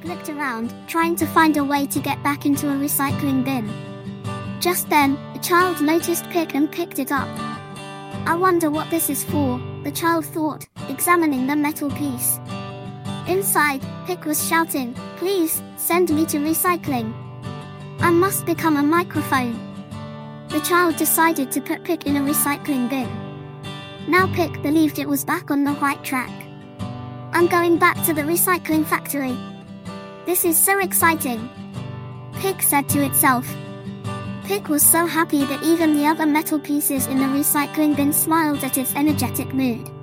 looked around, trying to find a way to get back into a recycling bin. Just then, a child noticed Pick and picked it up. "I wonder what this is for," the child thought, examining the metal piece. Inside, Pick was shouting, "Please, send me to recycling. I must become a microphone." The child decided to put Pick in a recycling bin. Now Pick believed it was back on the right track. "I'm going back to the recycling factory. This is so exciting," Pick said to itself. Pick was so happy that even the other metal pieces in the recycling bin smiled at its energetic mood.